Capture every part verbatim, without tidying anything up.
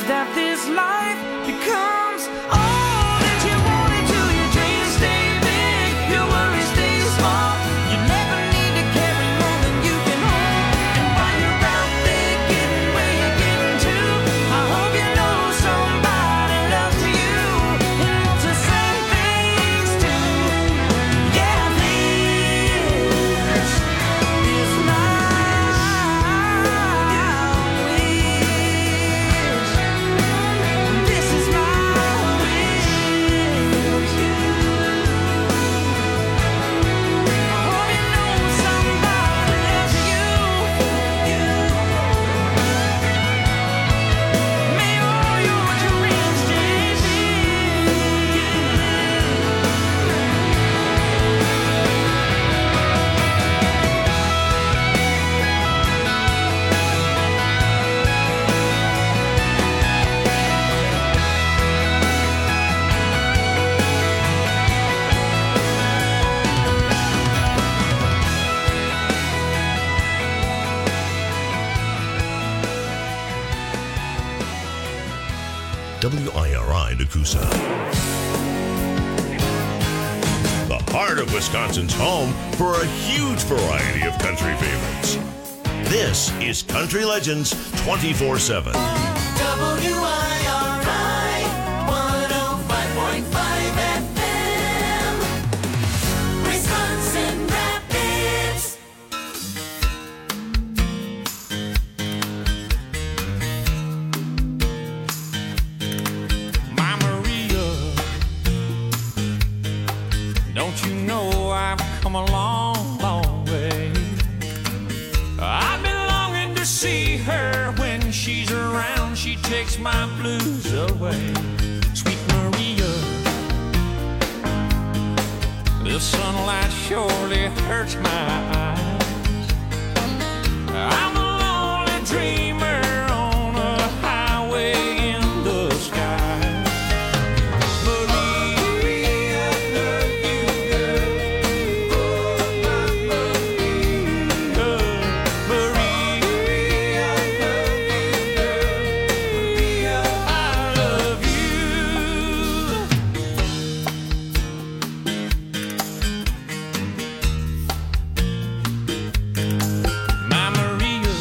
that this life becomes all that you wanted to. Your dreams stay big, your worries stay small. You never need to carry more than you can hold. And while you're out there getting where you're getting to, I hope you know somebody loves you and wants the same things too. Yeah, this is my wish. This is my wish. I hope you know somebody loves you. May all your dreams stay big. W I R I Nakusa. The heart of Wisconsin's home for a huge variety of country favorites. This is Country Legends twenty-four seven. W I R I one oh five point five F M, Wisconsin Rapids. My Maria, don't you know I've come a long, long way? I've been longing to see her. When she's around, she takes my blues away. Sweet Maria, the sunlight surely hurts my eyes. I'm a lonely dreamer on a highway in the sky. Maria, love you, girl. Maria, love you, girl. I love you. My Maria,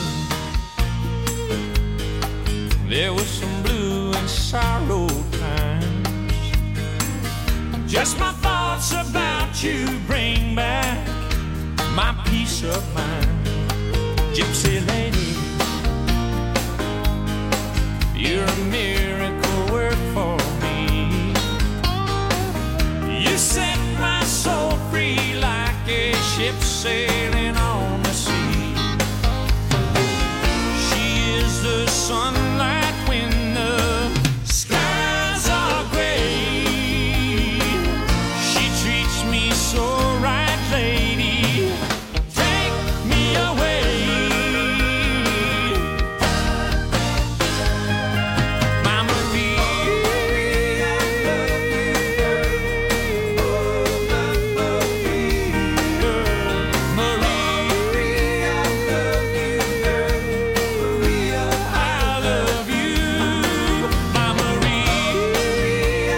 there was some blue and sorrow times. Just my thoughts about you bring back my peace of mind. Gypsy lady, you're a miracle work for me. You set my soul free like a ship sailing on the sea. She is the sunlight when the skies are gray. She treats me so right, lady. Take me away. My Maria, I love you. My Maria,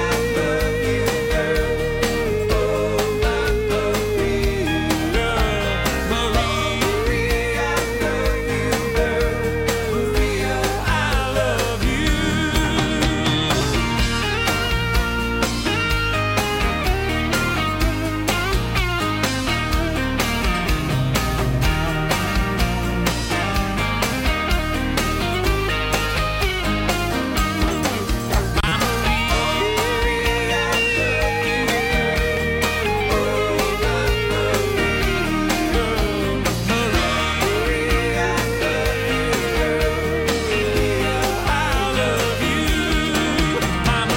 I love you. I love you. My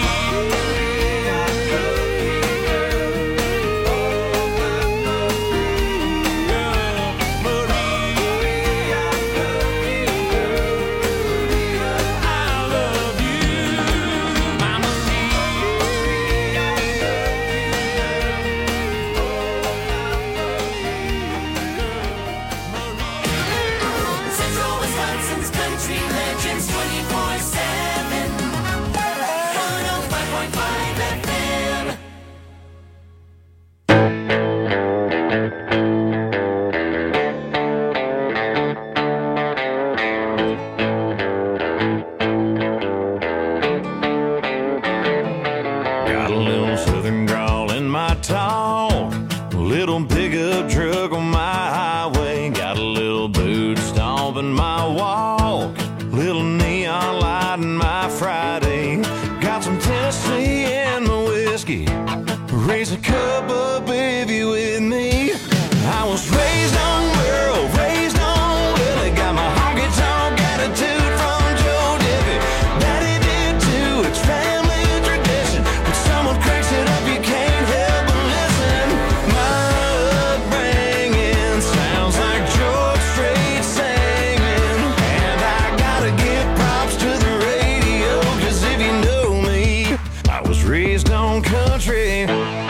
I love you. My Central Wisconsin's Country Legends twenty-four seven. little neon light in my Friday. Got some Tennessee in my whiskey. Raise a cup up if you with me. I was raised on Merle, raised on Willie. Got my honky-tonk attitude from Joe Diffie. Daddy did too, it's family tradition. When someone cranks it up, you can't help but listen. My upbringing sounds like George Strait singing. And I gotta give props to the radio, 'cause if you know me, I was raised on country.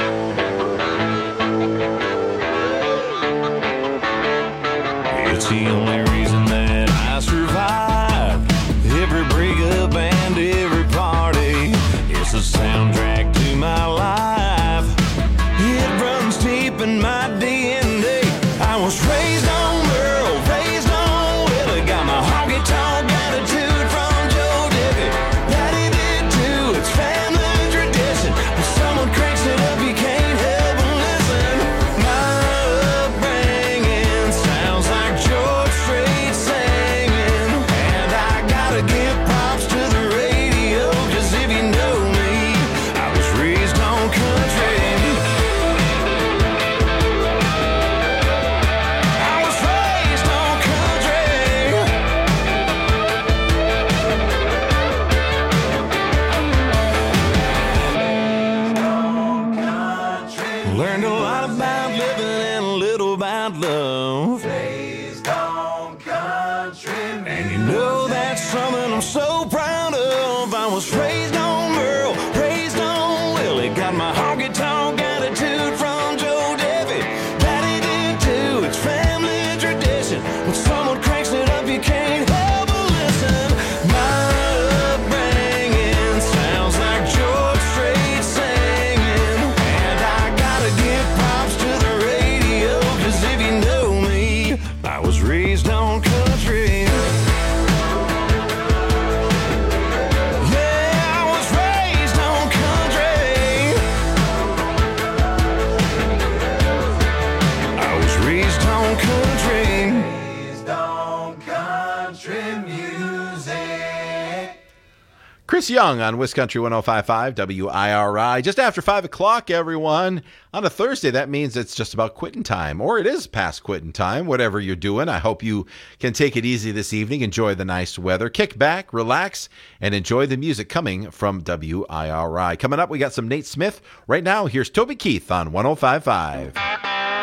It's the only reason that I survived every breakup and every party. It's a soundtrack to my life. It runs deep in my D N A. I was raised on Merle, raised on Willie. Got my honky-tonk attitude from Joe Diffie. Daddy did too, it's family tradition. When someone cranks it up, you can't help but listen. My upbringing sounds like George Strait singing. And I gotta give props to the radio, 'cause if you know me, I was raised on country. I was raised on country. Learned a lot about living and a little about love. And you know that's something I'm so proud of. I was raised on Merle, raised on Willie. Got my honky-tonk attitude from Joe Diffie. Daddy did too, it's family tradition. When someone cranks it up, you can't help but listen. My upbringing sounds like George Strait singing. And I gotta give props to the radio, 'cause if you know me, I was raised on country. Yeah, I was raised on country. I was raised on country. Raised on country music. Chris Young on Wisconsin one oh five point five W I R I. Just after five o'clock, everyone. On a Thursday, that means it's just about quitting time, or it is past quitting time, whatever you're doing. I hope you can take it easy this evening, enjoy the nice weather, kick back, relax, and enjoy the music coming from W I R I. Coming up, we got some Nate Smith. Right now, here's Toby Keith on one oh five point five.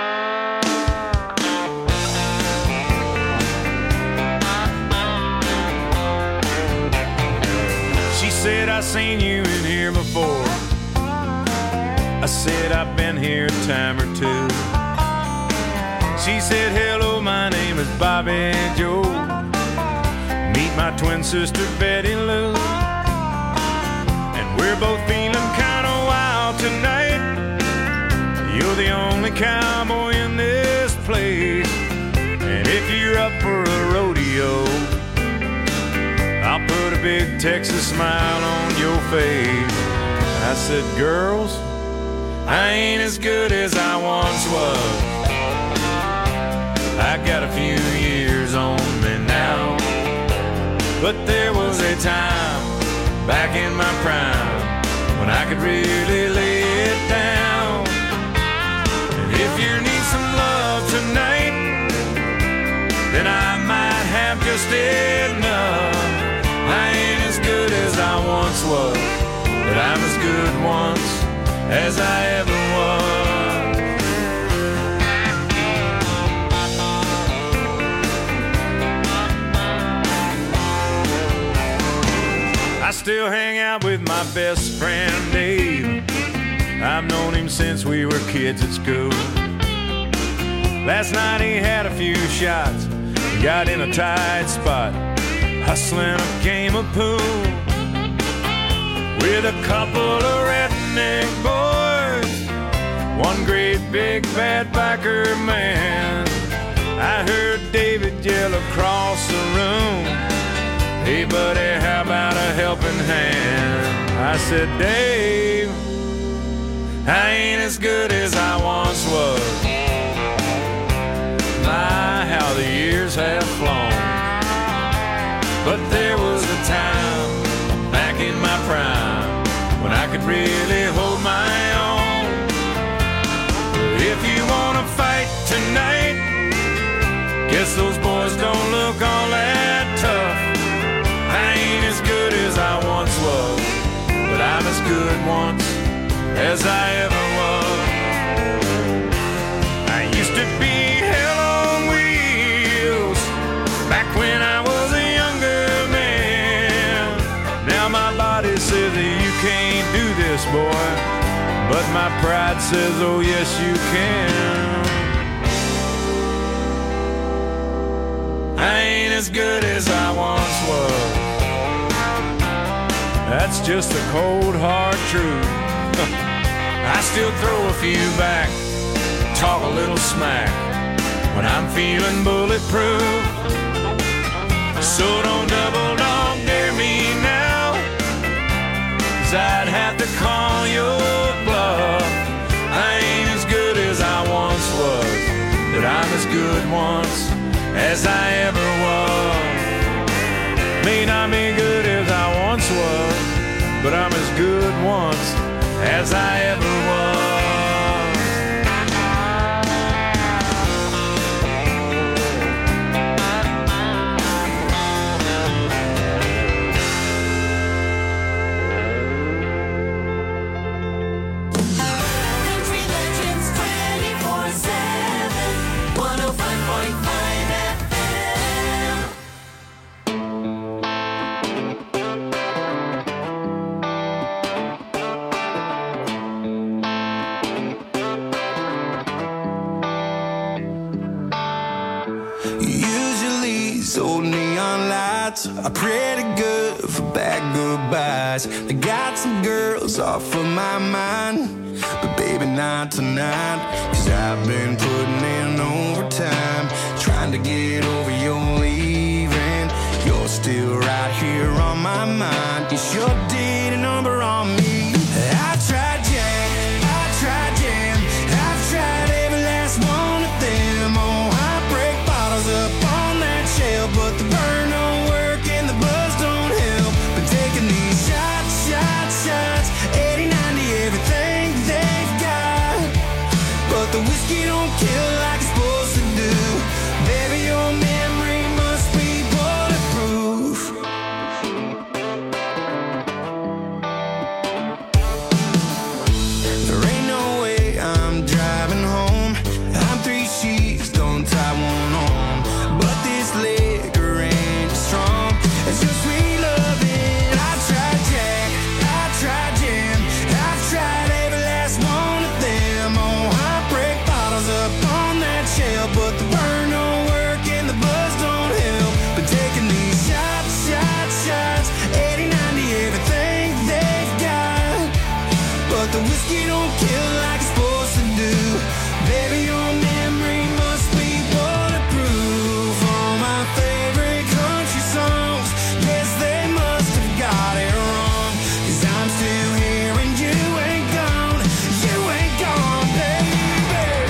She said, I seen you in here before. I said, I've been here a time or two. She said, hello, my name is Bobby Joe. Meet my twin sister, Betty Lou. And we're both feeling kind of wild tonight. You're the only cowboy in this place. And if you're up for a rodeo, I'll put a big Texas smile on your face. I said, girls, I ain't as good as I once was. I got a few years on me now. But there was a time back in my prime when I could really lay it down. And if you need some love tonight, then I might have just enough. I ain't as good as I once was, but I'm as good once as I ever was. I still hang out with my best friend Dave. I've known him since we were kids at school. Last night he had a few shots, got in a tight spot, hustling a game of pool with a couple of redneck boys, one great big bad biker man. I heard David yell across the room, hey buddy, how about a helping hand? I said, Dave, I ain't as good as I once was. My, how the years have flown. But there was a time back in my prime when I could really hold my own. If you wanna fight tonight, guess those boys don't look all that tough. I ain't as good as I once was, but I'm as good once as I ever was. I used to be hell on wheels back when I was a younger man. Now my body says that you can't do this, boy, but my pride says, oh yes you can. I ain't as good as I once was. That's just the cold hard truth. I still throw a few back, talk a little smack when I'm feeling bulletproof. So don't double dog dare me now, 'cause I'd have to call your bluff. I ain't as good as I once was, but I'm as good once as I ever was. May not be good as I once was, but I'm as good once as I ever was. Country Legends twenty-four seven, one oh five point five F M. Usually these old neon lights are pretty good for bad goodbyes. They got some girls off of my mind, but baby not tonight. 'Cause I've been putting in overtime, trying to get over your leaving. You're still right here on my mind. You sure did a number on me. I tried Jack, I tried Jam, I've tried every last one of them. Oh, I break bottles up on that shelf, but the burn don't work and the buzz don't help. Been taking these shots, shots, shots, eighty, ninety, everything they've got, but the whiskey don't kill like it's supposed to do. Baby, your memory must be bulletproof. There ain't no way I'm driving home. I'm three sheets, don't tie one on. But this liquor ain't strong. It's just sweet loving. I tried Jack, I tried Jam, I've tried every last one of them. Oh, I break bottles up on that shelf, but the burn don't work and the buzz don't help. But taking these shots, shots, shots, eighty, ninety, everything they've got, but the whiskey don't kill like it's supposed to do. Baby, your memory must be bulletproof. All my favorite country songs, yes, they must have got it wrong. 'Cause I'm still here and you ain't gone, you ain't gone, baby.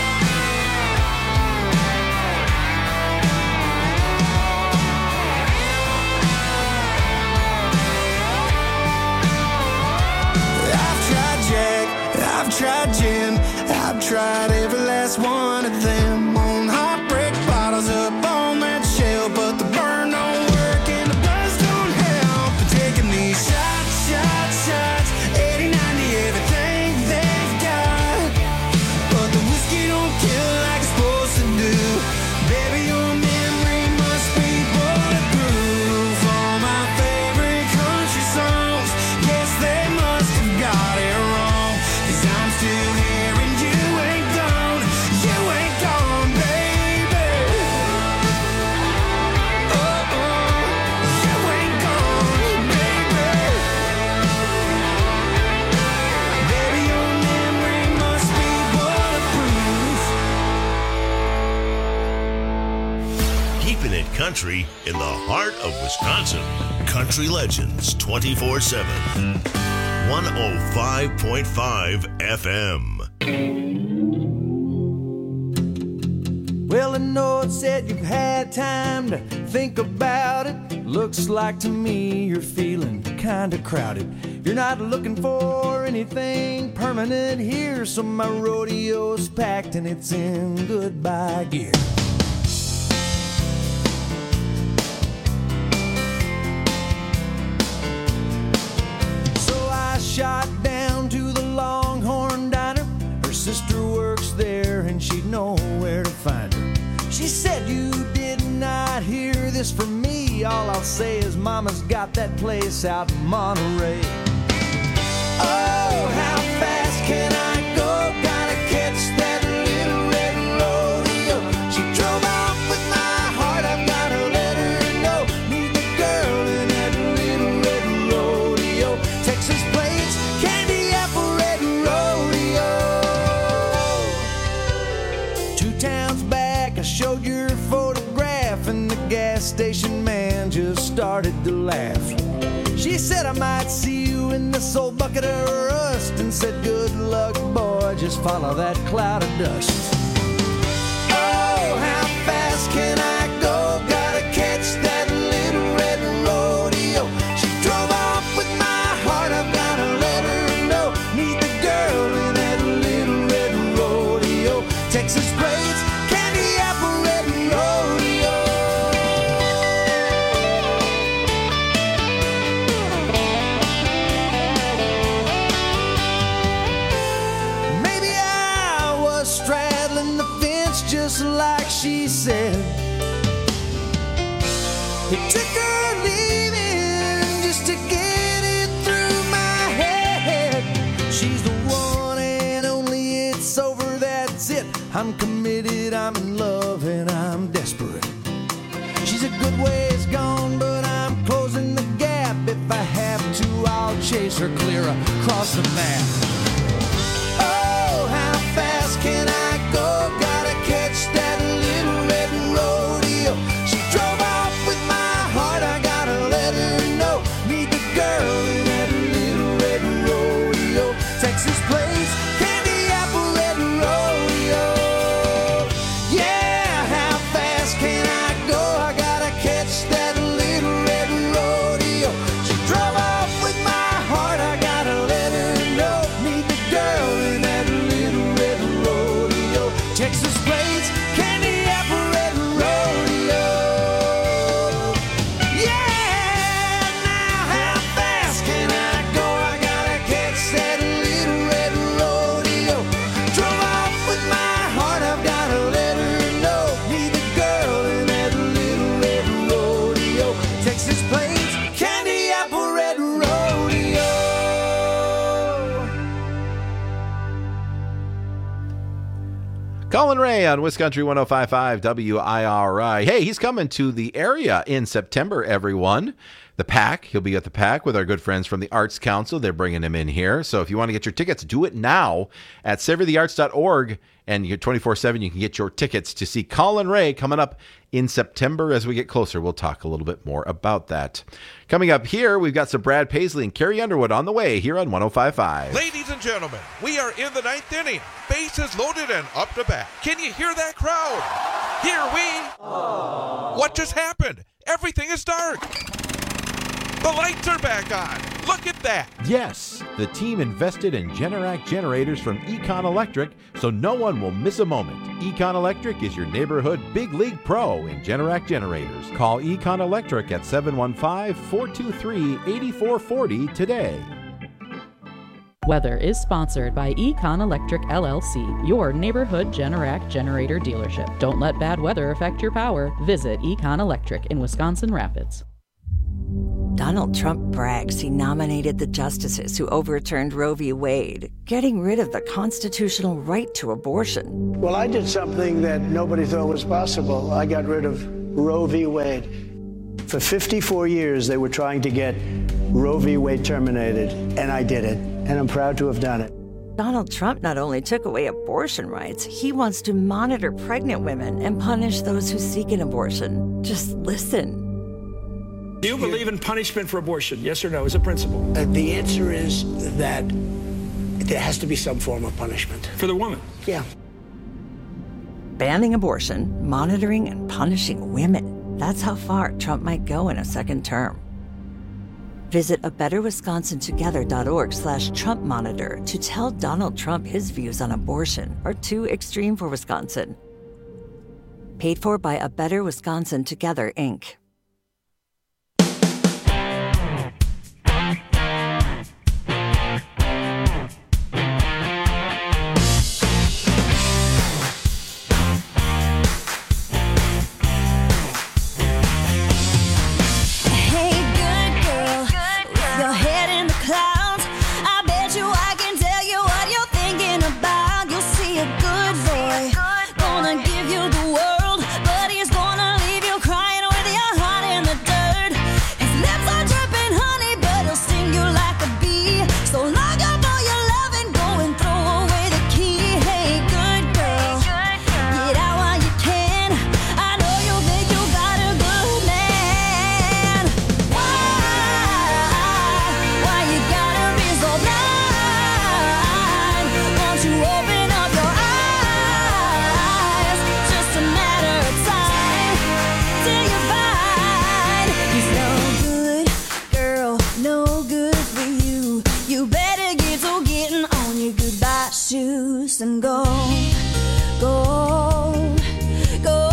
I've tried Jack, I've tried Jim, I've tried every last one of them. On heartbreak bottles up on that shelf, but the burn don't work and the buzz don't help. But taking these shots, shots, shots, eighty, ninety, everything they've got, but the whiskey don't kill like it's supposed to do. Baby, your memory must be bulletproof. All my favorite country songs, yes, they must have got it wrong. 'Cause I'm still here and you ain't gone, you ain't gone, baby. Oh, oh, you ain't gone, baby. Baby, your memory must be bulletproof. Keeping it country in the heart of Wisconsin. Country Legends twenty-four seven. one oh five point five F M. Well, I know it said you've had time to think about it. Looks like to me you're feeling kinda crowded. You're not looking for anything permanent here, so my rodeo's packed and it's in goodbye gear. So I shot down to the Longhorn Diner. Her sister works there and she'd know where to find her. She said, you did not hear this from me. All I'll say is mama's got that place out in Monterey. Oh, how fast can I go? Gotta catch that little red rodeo. She drove off with my heart, I've gotta let her know. Meet the girl in that little red rodeo. Texas plains, candy apple red rodeo. Two towns back, I showed your photograph, and the gas station man just started to laugh. She said I might see you in this old bucket of rust, and said good luck, boy, just follow that cloud of dust. Oh, how fast can I go? Gotta catch that little red rodeo. She drove off with my heart, I've gotta let her know. Meet the girl in that little red rodeo. Texas plains, candy apple red rodeo. Maybe I was straddling the fence just like she said. It took her leaving just to get it through my head. She's the one and only, it's over, that's it. I'm committed, I'm in love, and I'm desperate. She's a good ways gone, but I'm closing the gap. If I have to, I'll chase her clear across the map. Oh, how fast can I go? Gotta catch that little red rodeo. She drove off with my heart, I gotta let her know. Meet the girl in that little red rodeo. Texas plains, candy apple red rodeo. Yeah, how fast can I go? I gotta catch that little red rodeo. She drove off with my heart, I gotta let her know. Meet the girl in that little red rodeo. Texas plains, candy apple red rodeo. Yeah, now how fast can I go? I gotta catch that little red rodeo. Drove off with my heart, I've gotta let her know. Meet the girl in that little red rodeo. Texas plains, candy apple red rodeo. Colin Ray on Wisconsin one oh five point five W I R I. Hey, he's coming to the area in September, everyone. The Pack. He'll be at the Pack with our good friends from the Arts Council. They're bringing him in here. So if you want to get your tickets, do it now at savor the arts dot org. And you're twenty-four seven, you can get your tickets to see Colin Ray coming up in September. As we get closer, we'll talk a little bit more about that. Coming up here, we've got some Brad Paisley and Carrie Underwood on the way here on one oh five point five. Ladies and gentlemen, we are in the ninth inning. Bases loaded and up to bat. Can you hear that crowd? Here we... Aww. What just happened? Everything is dark. The lights are back on. Look at that. Yes, the team invested in Generac generators from Econ Electric, so no one will miss a moment. Econ Electric is your neighborhood big league pro in Generac generators. Call Econ Electric at seven one five, four two three, eight four four zero today. Weather is sponsored by Econ Electric L L C, your neighborhood Generac generator dealership. Don't let bad weather affect your power. Visit Econ Electric in Wisconsin Rapids. Donald Trump brags he nominated the justices who overturned Roe v. Wade, getting rid of the constitutional right to abortion. Well, I did something that nobody thought was possible. I got rid of Roe v. Wade. For fifty-four years, they were trying to get Roe v. Wade terminated, and I did it, and I'm proud to have done it. Donald Trump not only took away abortion rights, he wants to monitor pregnant women and punish those who seek an abortion. Just listen. Do you believe in punishment for abortion? Yes or no, as a principle? Uh, the answer is that there has to be some form of punishment. For the woman? Yeah. banning abortion, monitoring and punishing women. That's how far Trump might go in a second term. Visit a better wisconsin together dot org slash Trump monitor to tell Donald Trump his views on abortion are too extreme for Wisconsin. Paid for by A Better Wisconsin Together, Incorporated. And go, go, go.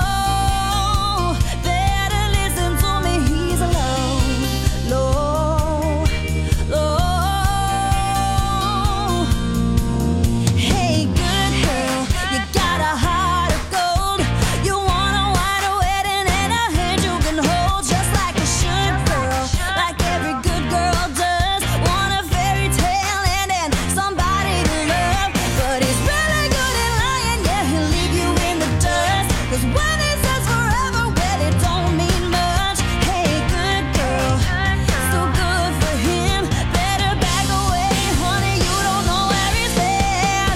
Better listen to me, he's alone, low, low. Hey, good girl, you got a heart of gold. You want a white wedding and a hand you can hold, just like a should, girl, like every good girl does. Want a fairy tale and then somebody to love. But he's really good at lying, yeah, he'll leave you in the dust. Cause when he says forever, well, it don't mean much. Hey, good girl, so good for him. Better back away, honey, you don't know where he's been.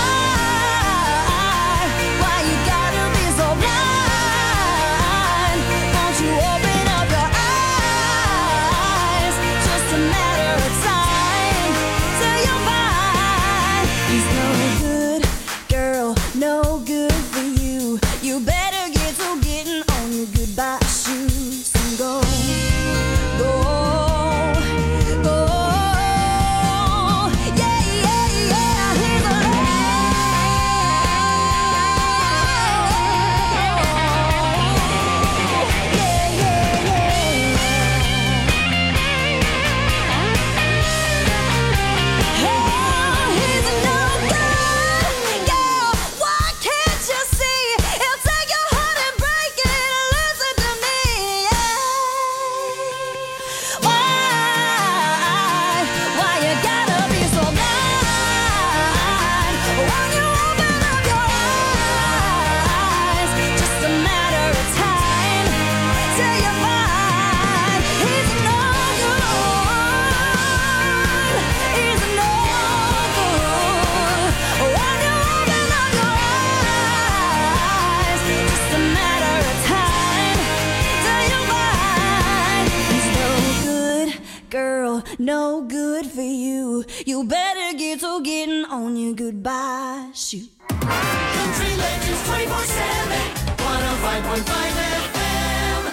Why, why you gotta be so blind? Won't you open up your eyes? Just a matter of time till you'll find he's no good, girl, no good for you. You better get to getting on your goodbye shoes and go, go, go. Yeah, yeah, yeah, he's alone. Yeah, yeah, yeah. Oh, he's no good, girl. Why can't you see? He'll take your heart and break it. Listen to me. Why, why you gotta be so blind? When you open up your eyes, just a matter of time till you find he's no good. He's no good. When you open up your eyes, just a matter of time till you find he's no good, girl, no good for you. You better get to getting on your goodbye shoot. Country Legends twenty-four seven, one oh five point five F M.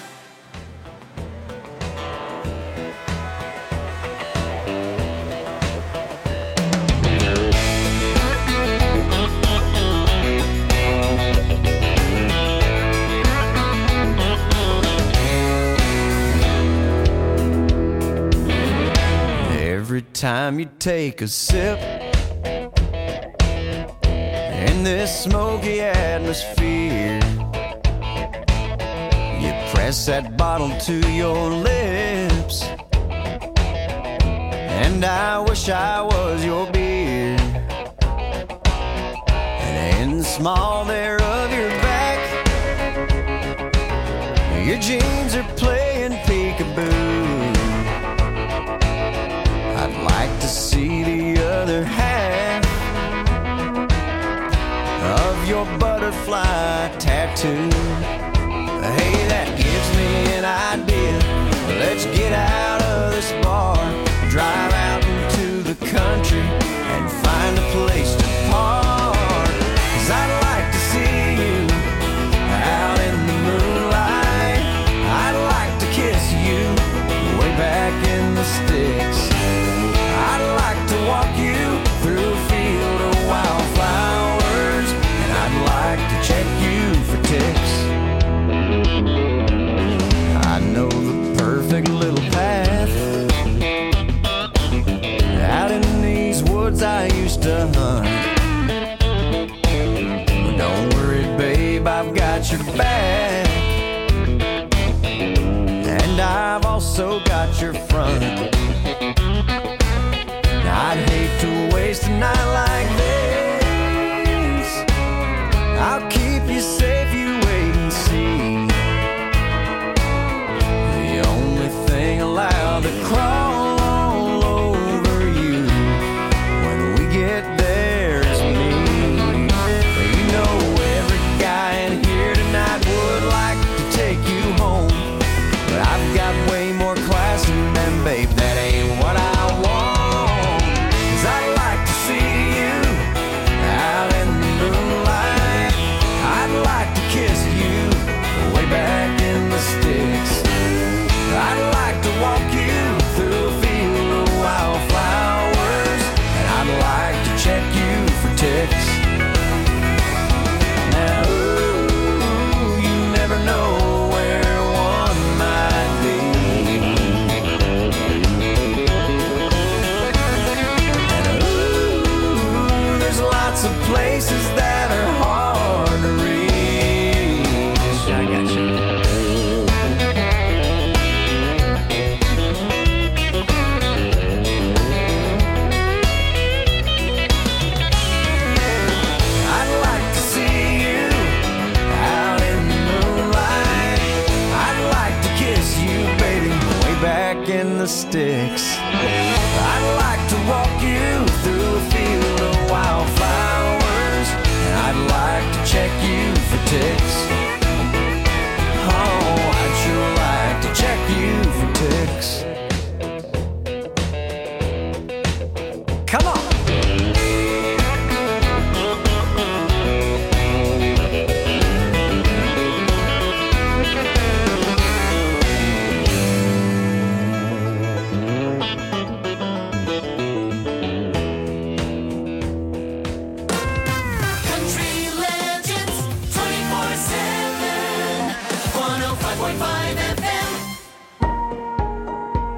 Every time you take a sip in this smoky atmosphere, you press that bottle to your lips, and I wish I was your beer. And in the small there of your back, your jeans are playing peekaboo. I'd like to see the other half of your butterfly tattoo. Hey, that gives me an idea. Let's get out of this bar, drive out into the country and find a place to park. 'Cause I'd like to see sticks. I'd like to walk you through a field of wildflowers, and I'd like to check you for ticks. I know the perfect little path out in these woods I used to hunt. But don't worry, babe, I've got your back, and I've also got your front. I'd hate to waste a night like this. I'll keep you safe, you wait and see. The only thing allowed to crawl all over you when we get there is me. You know every guy in here tonight would like to take you home, but I've got way more class than them, babe. That ain't what I want. 'Cause I'd like to see you out in the moonlight. I'd like to kiss you way back in the sticks. I'd like to walk you through a field of wildflowers, and I'd like to check you for ticks. Now, ooh, you never know where one might be. And ooh, there's lots of places that are hard to reach. I got you. I'd like to see you out in the moonlight. I'd like to kiss you, baby, way back in the sticks. I'd like to walk you through a field of wildflowers, and I'd like to check you for ticks. Oh, I'd sure like to check you for ticks. Come on. Country Legends twenty-four seven, one oh five point five F M.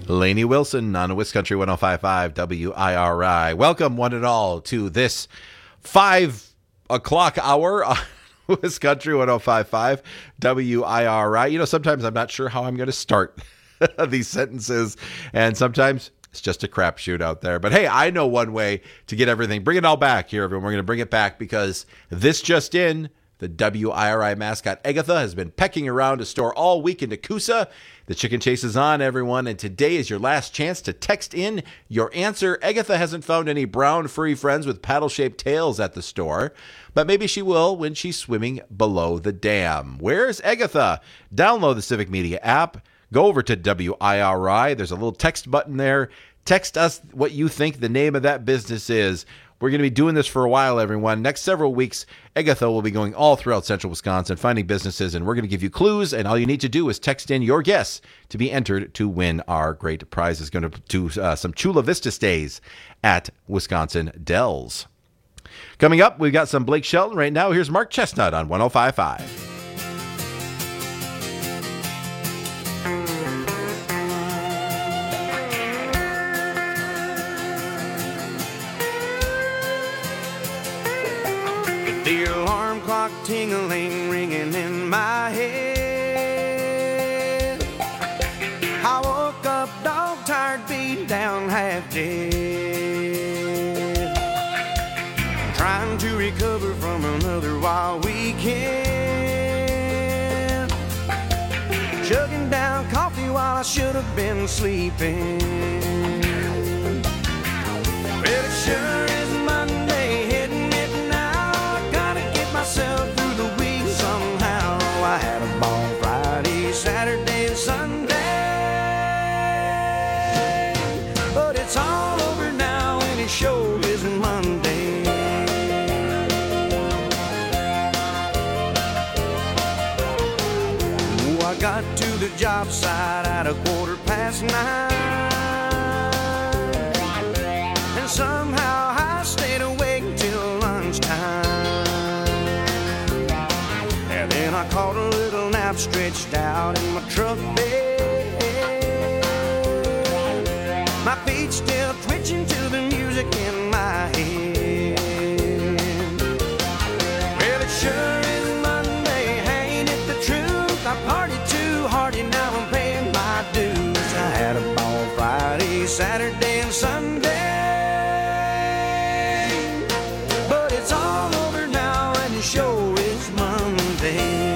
Lainey Wilson on West Country one oh five point five W I R I. Welcome, one and all, to this five o'clock hour on West Country one oh five point five W I R I. You know, sometimes I'm not sure how I'm going to start these sentences, and sometimes it's just a crapshoot out there. But hey, I know one way to get everything. Bring it all back here, everyone. We're going to bring it back because this just in, the W I R I mascot Agatha has been pecking around a store all week in Nakusa. The chicken chase is on, everyone, and today is your last chance to text in your answer. Agatha hasn't found any brown furry friends with paddle-shaped tails at the store, but maybe she will when she's swimming below the dam. Where's Agatha? Download the Civic Media app. Go over to W I R I. There's a little text button there. Text us what you think the name of that business is. We're going to be doing this for a while, everyone. Next several weeks, Agatha will be going all throughout central Wisconsin, finding businesses, and we're going to give you clues, and all you need to do is text in your guess to be entered to win our great prize. Is going to do uh, some Chula Vista stays at Wisconsin Dells. Coming up, we've got some Blake Shelton. Right now, here's Mark Chestnut on one oh five point five. The alarm clock tingling, ringing in my head. I woke up dog tired, beat down, half dead. Trying to recover from another wild weekend. Chugging down coffee while I should have been sleeping. Well, it sure is Monday, hitting it now. I gotta get myself through the week somehow. I had a ball Friday, Saturday, and Sunday, but it's all over now and it sure is Monday. Oh, I got to the job site at a quarter past nine, and somehow I stayed awake till lunchtime. And then I caught a little nap stretched out in my truck bed. My feet still twitching to the music in my head. Well, it sure is Monday, ain't it the truth? I partied too hard and now I'm paying my dues. I had a ball Friday, Saturday, and Sunday, but it's all over now and it sure is Monday.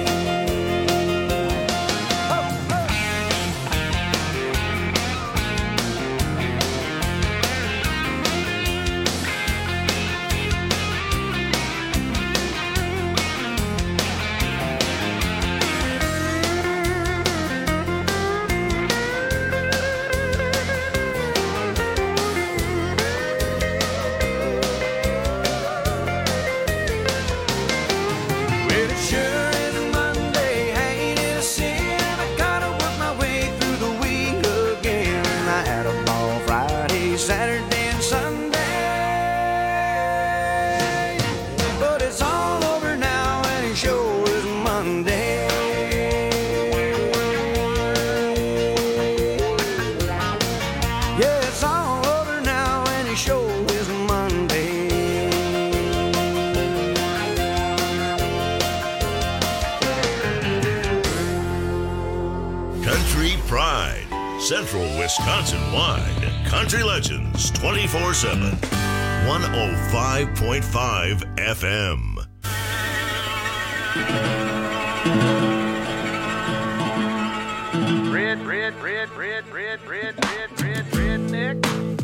Well, it sure is Monday, ain't it a sin? I gotta work my way through the week again. I had a ball Friday, Saturday, and Sunday, but it's all over now and it sure is Monday. Yeah, it's all over now and it sure is Monday. Country Pride, Central Wisconsin wide. Country Legends twenty-four seven. one oh five point five F M. Red, red, red, red, red, red, red, red, redneck.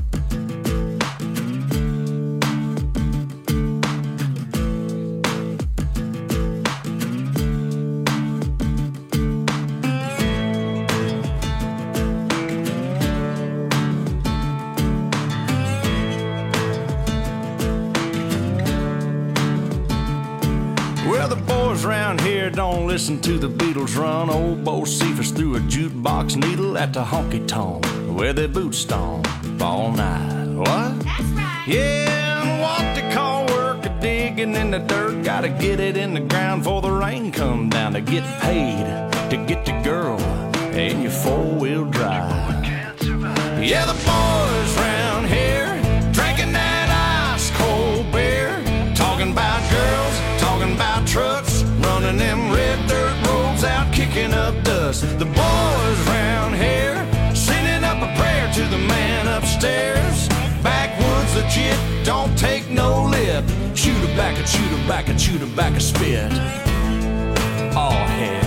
Well, the boys around here don't listen to the Beatles run. Old Bo Cephas threw a jukebox needle at the honky tonk where they boot stomp all night. What? That's right. Yeah, and what they call work a digging in the dirt. Gotta get it in the ground before the rain come down to get paid to get the girl in your four-wheel drive. Yeah, the boys round here drinking that ice cold beer, talking about girls, talking about trucks, running them red dirt roads out, kicking up dust. The boys round here sending up a prayer to the man upstairs. Backwoods legit, don't take no lip. Shoot her back and shoot her back and shoot her back a spit. Oh heck.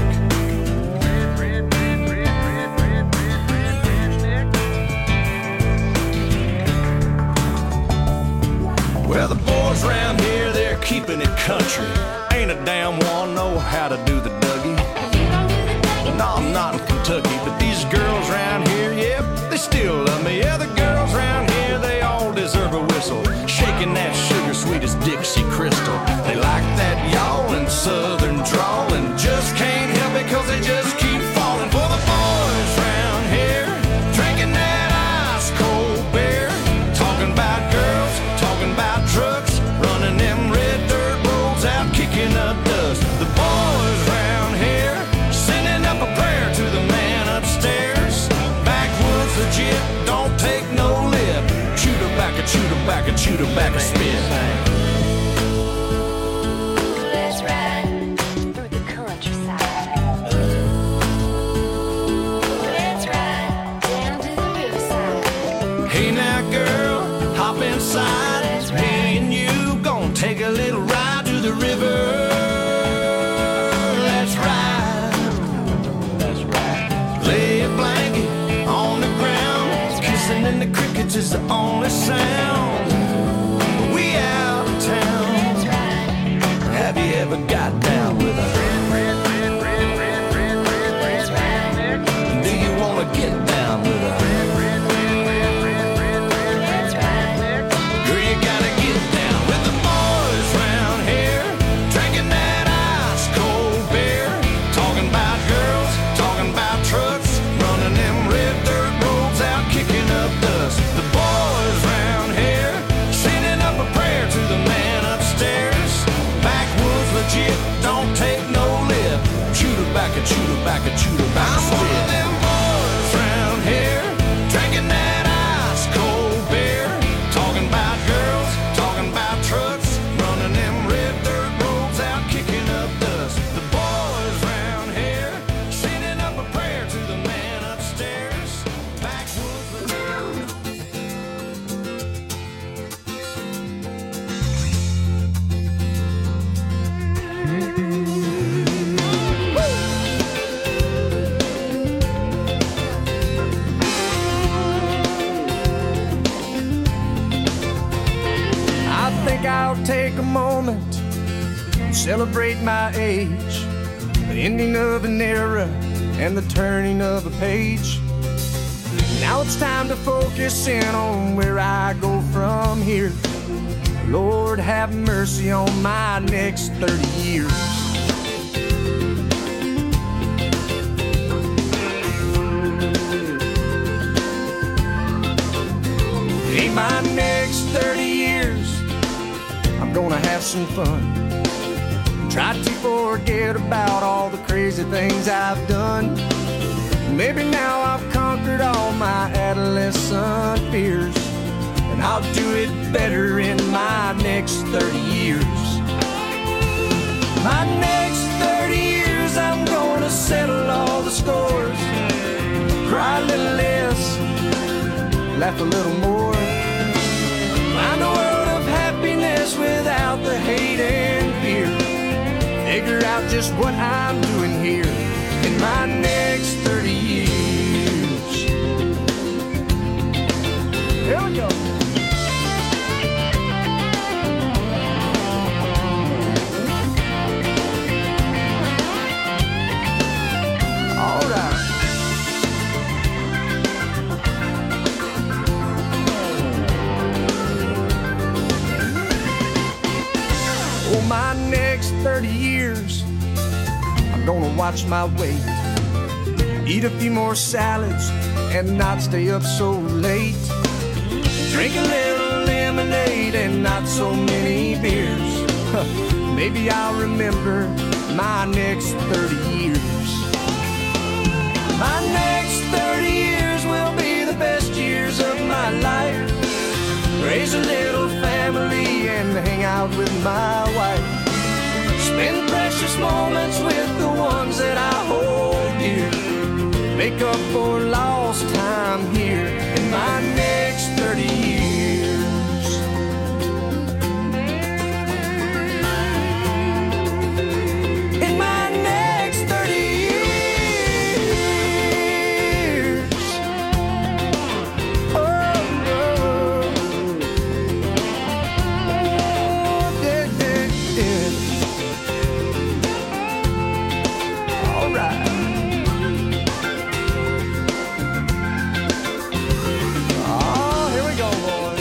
Well, the boys around here, they're keeping it country. Ain't a damn one know how to do the Dougie. No, I'm not in Kentucky, but these girls around here, yep, they still love me. Yeah, the girls around here, they all deserve a whistle. Shaking that sugar sweet as Dixie Crystal. They like that yawling southern drawl and just can't help it cause they just keep falling for the boys around here. Drinking that ice cold beer, talking about girls, talking about trucks, running them red dirt roads out, kicking up dust. The boys round here sending up a prayer to the man upstairs. Backwoods legit, don't take no lip. Shoot her back and shoot her back and shoot her back and spit. Let's ride through the countryside. Let's ride down to the riverside. Hey now girl, hop inside. Me and you gon' take a little ride to the river. Let's ride. Let's ride. Lay a blanket on the ground. Kissing in the crickets is the only sound. We out of town. Let's ride. Have you ever got down with a Let's ride. Do you wanna get down with a shoot her back and shoot her back. I'm one of them boys round here, drinking that ice cold beer, talking about girls, talking about trucks, running them red dirt roads out, kicking up dust. The boys round here, sending up a prayer to the man upstairs. Backwoods. I'll take a moment, celebrate my age, the ending of an era and the turning of a page. Now it's time to focus in on where I go from here. Lord, have mercy on my next thirty years. In my next thirty years, I'm gonna have some fun. Try to forget about all the crazy things I've done. Maybe now I've conquered all my adolescent fears, and I'll do it better in my next thirty years. My next thirty years, I'm gonna settle all the scores. Cry a little less, laugh a little more. Find a world of happiness without the hate and fear. Figure out just what I'm doing here in my next thirty years. Here we go. All right. Oh, my next thirty years, I'm gonna watch my weight, eat a few more salads and not stay up so late, drink a little lemonade and not so many beers. Maybe I'll remember my next thirty years. My next thirty years will be the best years out with my wife. Spend precious moments with the ones that I hold dear. Make up for lost time here in my next thirty years. In my next thirty years. Oh, oh. Oh, yeah, yeah, yeah. All right. Oh, here we go, boys.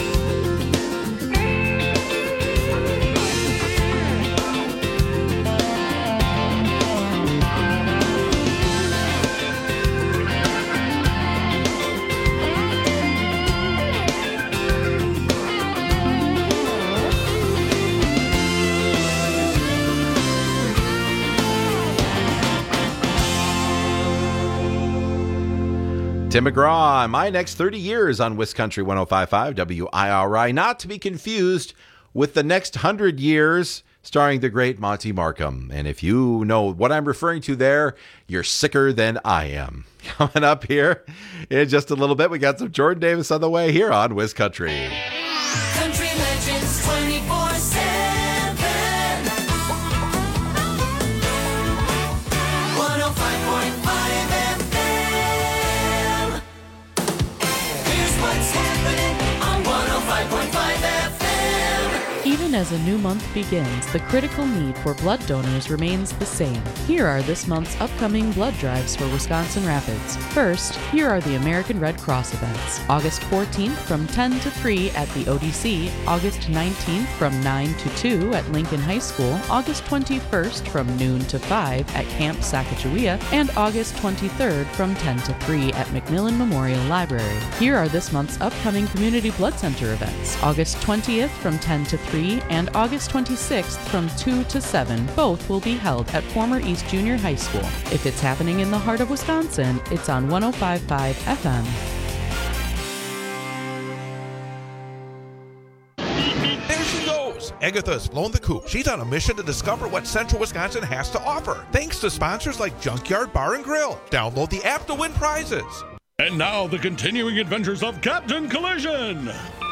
Tim McGraw, My Next thirty Years on Wiscountry one oh five point five W I R I. Not to be confused with The Next one hundred Years, starring the great Monty Markham. And if you know what I'm referring to there, you're sicker than I am. Coming up here in just a little bit, we got some Jordan Davis on the way here on Wiscountry. Country Legends twenty-four seven. one oh five point five F M. Here's what's happening on one oh five point five F M. Even as a new month begins, the critical need for blood donors remains the same. Here are this month's upcoming blood drives for Wisconsin Rapids. First, here are the American Red Cross events. August fourteenth from ten to three at the O D C, August nineteenth from nine to two at Lincoln High School, August twenty-first from noon to five at Camp Sacagawea, and August twenty-third from ten to three at McMillan Memorial Library. Here are this month's upcoming Community Blood Center events. August twentieth from ten to three and August twenty-sixth from two to seven. Both will be held at former East Junior High School. If it's happening in the heart of Wisconsin, it's on one oh five point five F M. There she goes. Agatha's flown the coop. She's on a mission to discover what Central Wisconsin has to offer. Thanks to sponsors like Junkyard Bar and Grill. Download the app to win prizes. And now the continuing adventures of Captain Collision.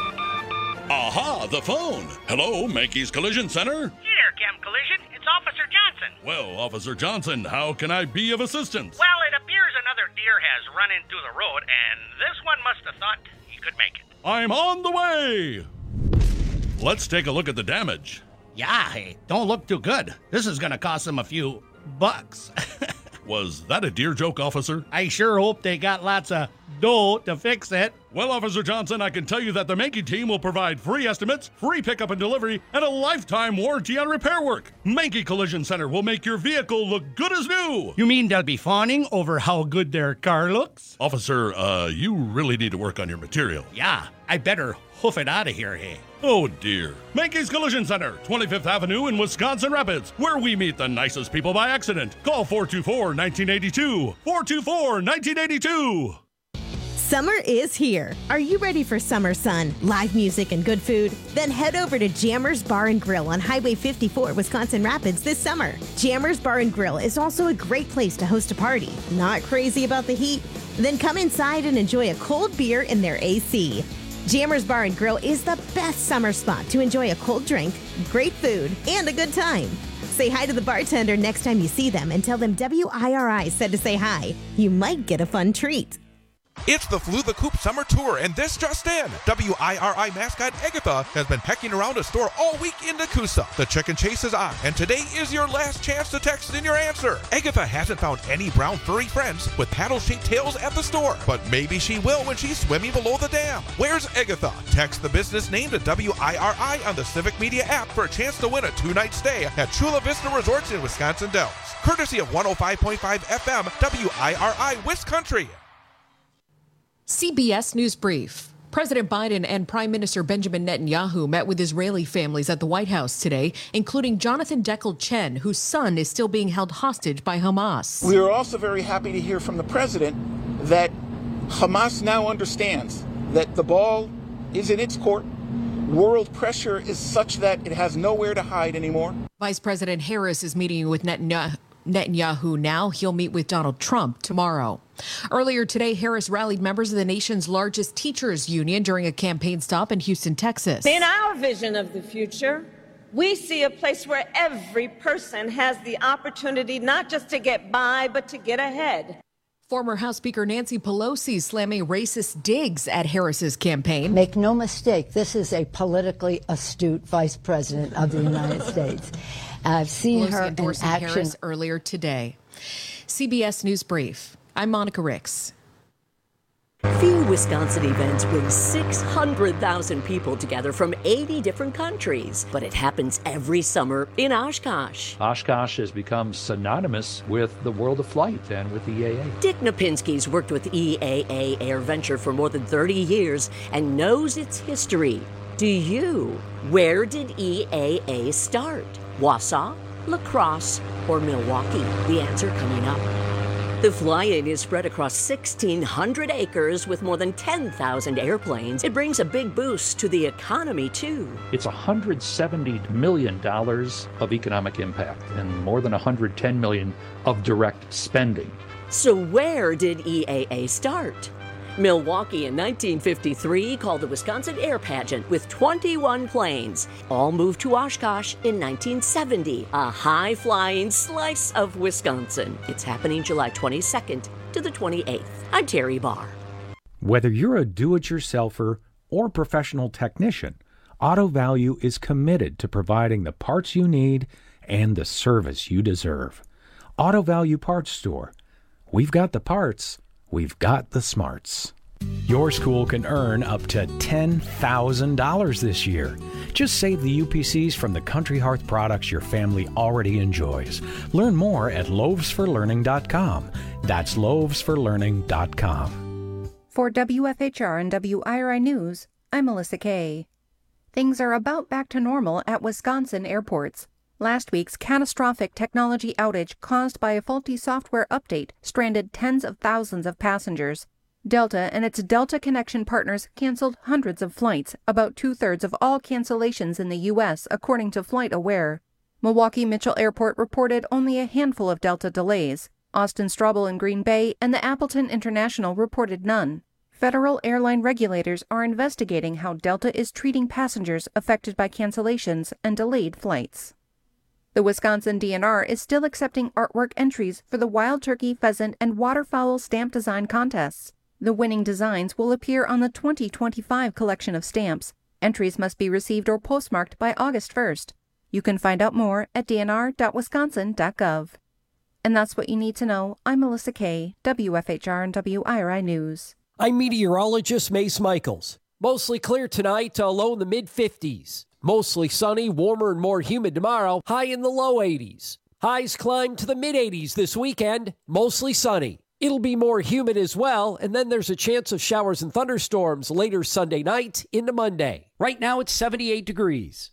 Aha, the phone. Hello, Mankey's Collision Center. Here, Cam Collision. It's Officer Johnson. Well, Officer Johnson, how can I be of assistance? Well, it appears another deer has run into the road, and this one must have thought he could make it. I'm on the way. Let's take a look at the damage. Yeah, hey, don't look too good. This is gonna cost them a few bucks. Was that a deer joke, officer? I sure hope they got lots of dough to fix it. Well, Officer Johnson, I can tell you that the Mankey team will provide free estimates, free pickup and delivery, and a lifetime warranty on repair work. Mankey Collision Center will make your vehicle look good as new. You mean they'll be fawning over how good their car looks? Officer, uh, you really need to work on your material. Yeah, I better hoof it out of here, hey. Oh, dear. Mankey's Collision Center, twenty-fifth Avenue in Wisconsin Rapids, where we meet the nicest people by accident. Call four two four, one nine eight two. four two four, one nine eight two. Summer is here. Are you ready for summer sun, live music, and good food? Then head over to Jammers Bar and Grill on Highway fifty-four, Wisconsin Rapids this summer. Jammers Bar and Grill is also a great place to host a party. Not crazy about the heat? Then come inside and enjoy a cold beer in their A C. Jammers Bar and Grill is the best summer spot to enjoy a cold drink, great food, and a good time. Say hi to the bartender next time you see them and tell them W I R I said to say hi. You might get a fun treat. It's the Flew the Coop Summer Tour, and this just in. W I R I mascot Agatha has been pecking around a store all week in Nakusa. The chicken chase is on, and today is your last chance to text in your answer. Agatha hasn't found any brown furry friends with paddle-shaped tails at the store, but maybe she will when she's swimming below the dam. Where's Agatha? Text the business name to W I R I on the Civic Media app for a chance to win a two-night stay at Chula Vista Resorts in Wisconsin Dells. Courtesy of one oh five point five F M, W I R I Wiscountry. C B S News Brief. President Biden and Prime Minister Benjamin Netanyahu met with Israeli families at the White House today, including Jonathan Dekel-Chen, whose son is still being held hostage by Hamas. We are also very happy to hear from the president that Hamas now understands that the ball is in its court. world pressure is such that it has nowhere to hide anymore? Vice President Harris is meeting with Netanyahu. Netanyahu now. He'll meet with Donald Trump tomorrow. Earlier today, Harris rallied members of the nation's largest teachers union during a campaign stop in Houston, Texas. In our vision of the future, we see a place where every person has the opportunity not just to get by, but to get ahead. Former House Speaker Nancy Pelosi slamming racist digs at Harris's campaign. Make no mistake, this is a politically astute vice president of the United States. I've seen Pelosi her in endorsing action Harris earlier today. C B S News Brief. I'm Monica Ricks. Few Wisconsin events bring six hundred thousand people together from eighty different countries, but it happens every summer in Oshkosh. Oshkosh has become synonymous with the world of flight and with the E A A. Dick Napinski's worked with E A A AirVenture for more than thirty years and knows its history. Do you? Where did E A A start? Wausau, La Crosse, or Milwaukee? The answer coming up. The fly-in is spread across sixteen hundred acres with more than ten thousand airplanes. It brings a big boost to the economy, too. It's one hundred seventy million dollars of economic impact and more than one hundred ten million dollars of direct spending. So where did E A A start? Milwaukee in nineteen fifty-three called the Wisconsin Air Pageant with twenty-one planes. All moved to Oshkosh in nineteen seventy, a high-flying slice of Wisconsin. It's happening July twenty-second to the twenty-eighth. I'm Terry Barr. Whether you're a do-it-yourselfer or professional technician, Auto Value is committed to providing the parts you need and the service you deserve. Auto Value Parts Store. We've got the parts. We've got the smarts. Your school can earn up to ten thousand dollars this year. Just save the U P Cs from the Country Hearth products your family already enjoys. Learn more at loaves for learning dot com. That's loaves for learning dot com. For W F H R and W I R I News, I'm Melissa Kay. Things are about back to normal at Wisconsin airports. Last week's catastrophic technology outage caused by a faulty software update stranded tens of thousands of passengers. Delta and its Delta Connection partners canceled hundreds of flights, about two-thirds of all cancellations in the U S, according to FlightAware. Milwaukee Mitchell Airport reported only a handful of Delta delays. Austin Straubel in Green Bay and the Appleton International reported none. Federal airline regulators are investigating how Delta is treating passengers affected by cancellations and delayed flights. The Wisconsin D N R is still accepting artwork entries for the wild turkey, pheasant, and waterfowl stamp design contests. The winning designs will appear on the twenty twenty-five collection of stamps. Entries must be received or postmarked by August first. You can find out more at d n r dot wisconsin dot gov. And that's what you need to know. I'm Melissa Kay, W F H R and W I R I News. I'm meteorologist Mace Michaels. Mostly clear tonight to a low in the mid fifties. Mostly sunny, warmer and more humid tomorrow, high in the low eighties. Highs climb to the mid eighties this weekend, mostly sunny. It'll be more humid as well, and then there's a chance of showers and thunderstorms later Sunday night into Monday. Right now it's seventy-eight degrees.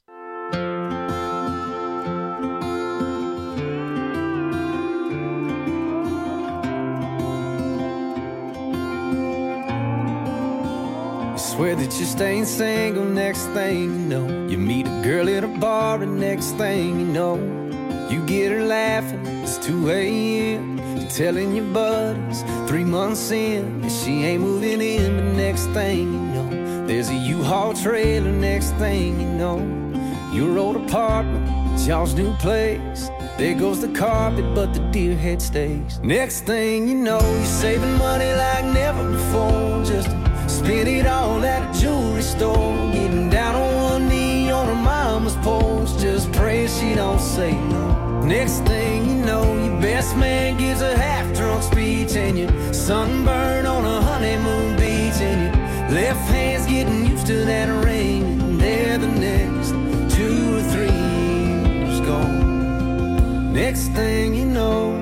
Swear that you're staying single, next thing you know, you meet a girl at a bar, and next thing you know, you get her laughing, it's two a.m., you're telling your buddies, three months in, that she ain't moving in, but next thing you know, there's a U-Haul trailer, next thing you know, your old apartment, it's y'all's new place, there goes the carpet, but the deer head stays. Next thing you know, you're saving money like never before, just spend it all at a jewelry store, getting down on one knee on her mama's porch, just pray she don't say no. Next thing you know, your best man gives a half-drunk speech, and you're sunburned on a honeymoon beach, and your left hand's getting used to that ring, and there the next two or three years gone. Next thing you know,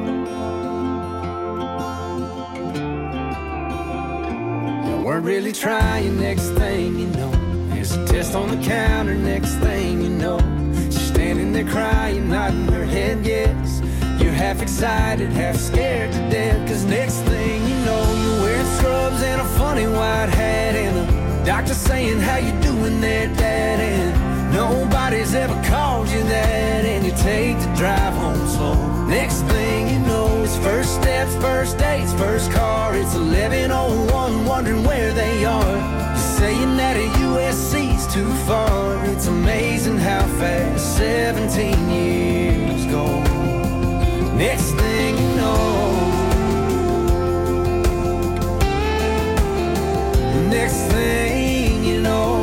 weren't really trying, next thing you know, there's a test on the counter, next thing you know, she's standing there crying, nodding her head yes, you're half excited, half scared to death, cause next thing you know, you're wearing scrubs and a funny white hat, and the Doctor saying, how you doing there, Dad? And nobody's ever called you that. And you take the drive home slow. Next thing you know, it's first steps, first dates, first car. It's eleven oh one, wondering where they are. You're saying that a U S C's too far. It's amazing how fast seventeen years go. Next thing you know, next thing you know,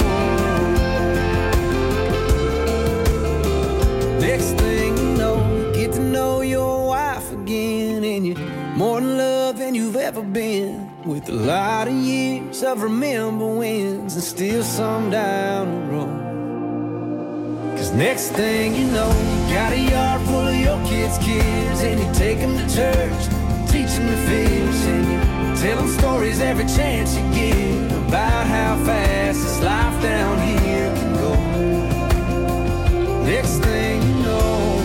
next thing you know, get to know your wife again, and you're more in love than you've ever been, with a lot of years of remember wins and still some down the road. Cause next thing you know, you got a yard full of your kids' kids, and you take them to church, teach them to fish, and you tell them stories every chance you get about how fast this life down here can go. Next thing you know,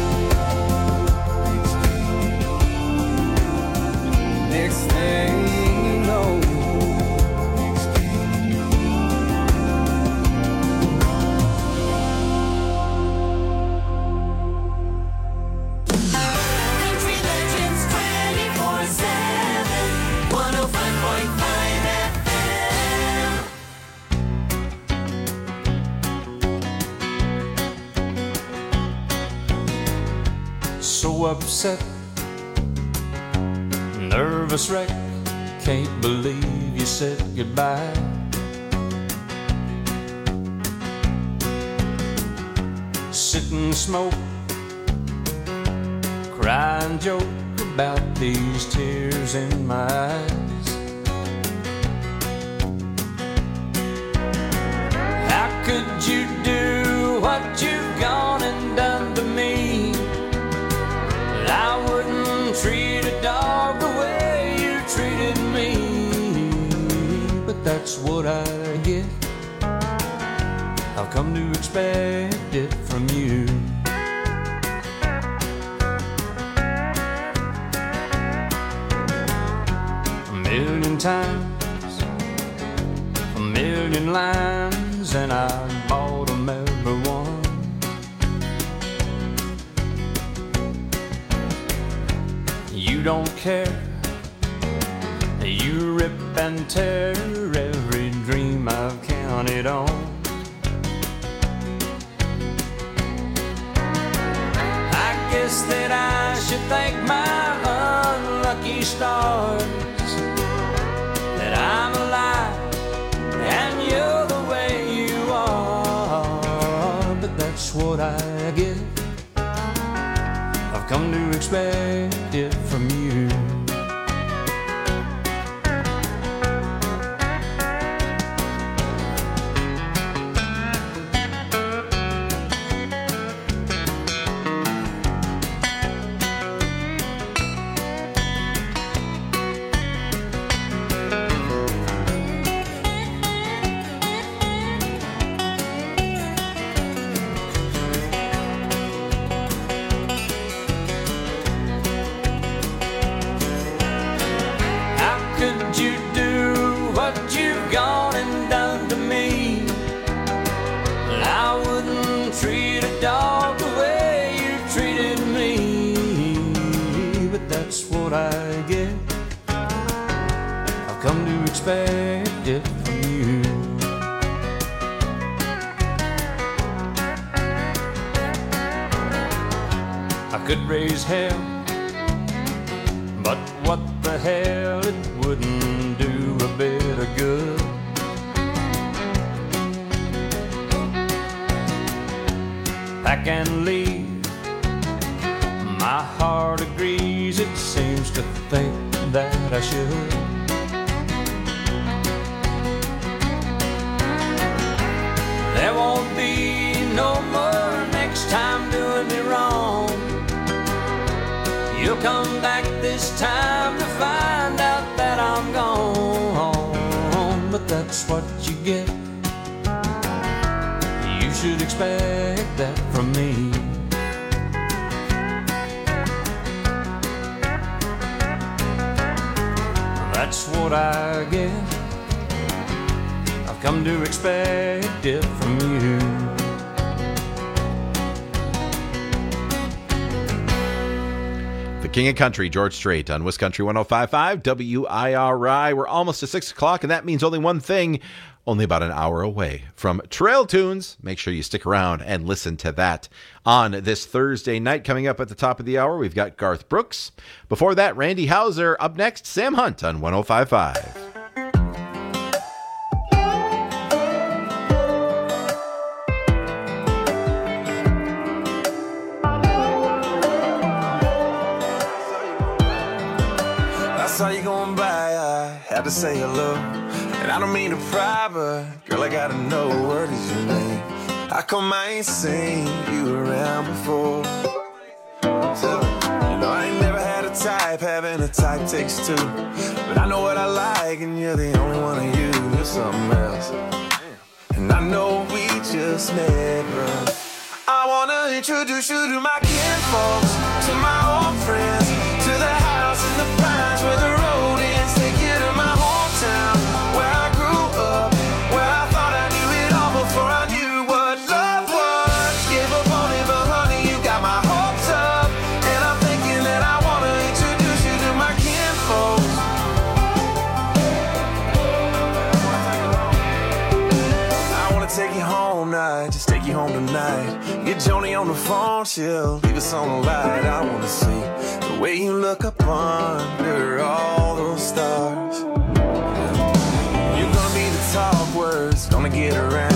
next thing you know, Country Legends twenty-four seven, one oh five point five F M. So upset, nervous wreck, can't believe you said goodbye. Sit and smoke, cry and joke about these tears in my eyes. How could you do what you've gone and done to me? I wouldn't treat a dog the way you treated me, but that's what I get. I've come to expect it from you. A million times, a million lines, and I bought them every one. You don't care, you rip and tear every dream I've counted on. I guess that I should thank my unlucky stars that I'm alive and you're the way you are. But that's what I get. I've come to expect it from you. I get. I've come to expect it from you. I could raise hell, but what the hell, it wouldn't do a bit of good. Pack and leave. My heart agrees, it seems to think that I should. There won't be no more next time doing me wrong. You'll come back this time to find out that I'm gone. But that's what you get. You should expect that from me. That's what I get. I've I've come to expect it from you. The King of Country, George Strait, on Wiscountry one oh five point five W I R I. We're almost to six o'clock, and that means only one thing. Only about an hour away from Trail Tunes. Make sure you stick around and listen to that on this Thursday night. Coming up at the top of the hour, we've got Garth Brooks. Before that, Randy Houser. Up next, Sam Hunt on one oh five point five. I saw you going by, I had to say hello. And I don't mean to pry, but girl, I gotta know, what is your name? How come I ain't seen you around before? So, you know, I ain't never had a type, having a type takes two. But I know what I like, and you're the only one of you. You're something else. And I know we just met, but I wanna introduce you to my kinfolks, to my old friends, to the house in the pines where the road ends. Take you to my hometown, where I grew up, where I thought I knew it all before I knew what love was. Give up on me, but honey, you got my hopes up, and I'm thinking that I wanna introduce you to my kinfolks. I wanna take you home now, just take you home tonight. Get Joni on the phone, she'll leave us on the light. I wanna see the way you look up under all those stars. You're gonna be the talk words, gonna get around.